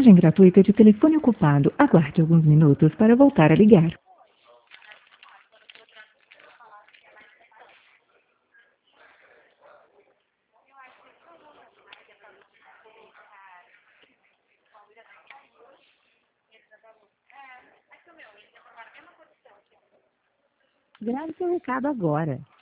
Mensagem gratuita de telefone ocupado. Aguarde alguns minutos para voltar a ligar. Grave seu recado agora.